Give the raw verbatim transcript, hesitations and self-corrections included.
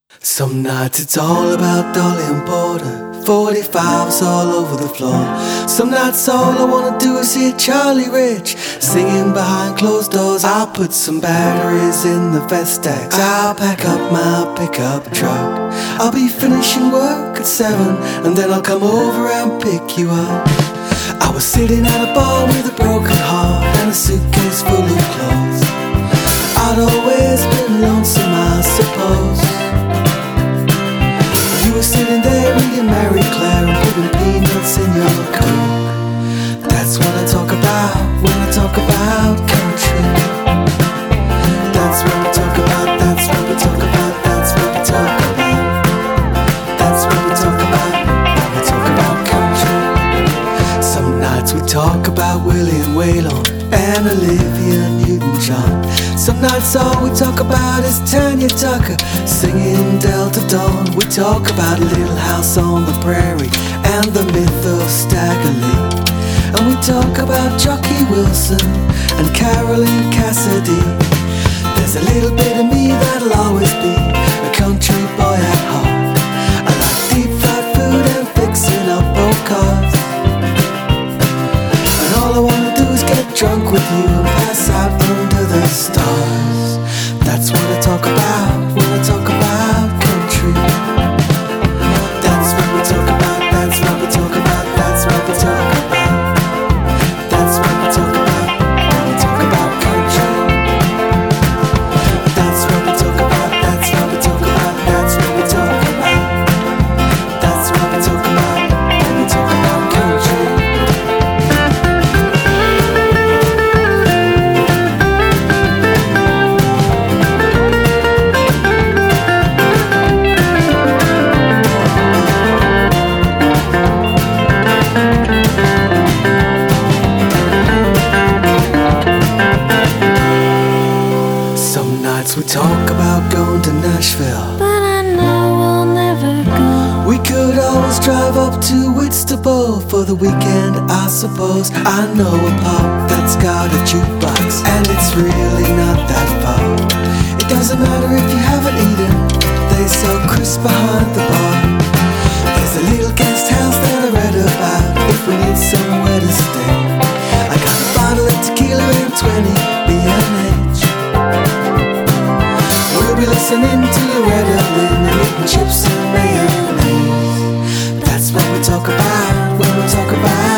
Some nights it's all about Dolly and Porter, forty-fives all over the floor. Some nights all I wanna do is hear Charlie Rich singing behind closed doors. I'll put some batteries in the Vestax, I'll pack up my pickup truck. I'll be finishing work at seven, and then I'll come over and pick you up. I was sitting at a bar with a broken heart and a suitcase full of clothes. I'd always been lonesome, I suppose. You were sitting there reading Mary Claire and putting peanuts in your Coke. That's what I talk about when I talk about country. That's what we talk about, that's what we talk about, that's what we talk about. That's what we talk about when we talk about country. Some nights we talk about Willie and Waylon and Olivia Newton-John. Some nights all we talk about is Tanya Tucker singing Delta Dawn. We talk about Little House on the Prairie and the myth of Stagger Lee. And we talk about Jockey Wilson and Carolyn Cassidy. There's a little bit of me that'll always be a country boy at heart. I like deep fried food and fixing up old cars. And all I wanna do is get drunk with you and pass out under the stars. That's what I talk about when I talk about country. That's what we talk about, that's what we talk about, that's what we talk about. That's what we talk about when we talk about country. That's what we talk about, that's what we talk about, that's what we talk about. That's what we talk about when we talk about country. We talk about going to Nashville, but I know we'll never go. We could always drive up to Whitstable for the weekend, I suppose. I know a pub that's got a jukebox, and it's really not that far. It doesn't matter if you haven't eaten, they sell crisps behind the bar. There's a little guest house that I read about if we need somewhere to stay. I got a bottle of tequila and twenty B and H. We'll be listening to Loretta Lynn and eating chips and mayonnaise. That's what we talk about when we talk about